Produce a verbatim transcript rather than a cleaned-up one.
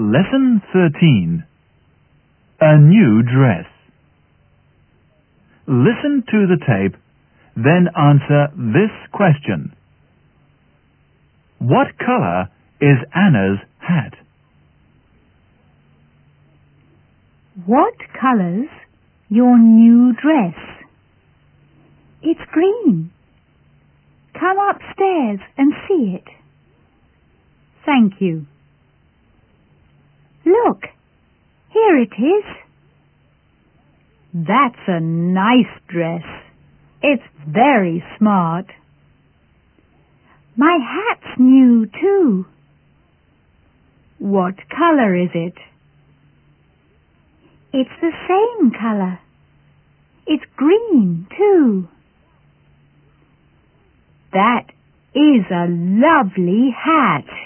Lesson thirteen. A new dress. Listen to the tape, then answer this question. What color is Anna's hat? What color's your new dress? It's green. Come upstairs and see it. Thank you. Look, here it is. That's a nice dress. It's very smart. My hat's new too. What color is it? It's the same color. It's green too. That is a lovely hat.